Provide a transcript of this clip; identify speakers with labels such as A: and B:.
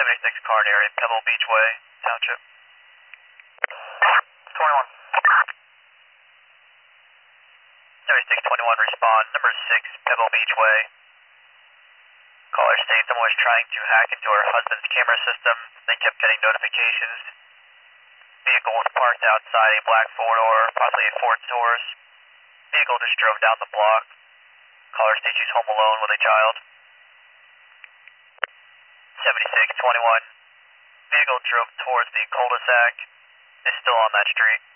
A: 76 Carn area, Pebble Beach Way, Township.
B: 21.
A: 7621, respond. Number 6, Pebble Beach Way. Caller states someone was trying to hack into her husband's camera system. They kept getting notifications. Vehicle was parked outside a black four-door, possibly a Ford Taurus. Vehicle just drove down the block. Caller states she's home alone with a child. 7621. Vehicle drove towards the cul-de-sac. Is still on that street.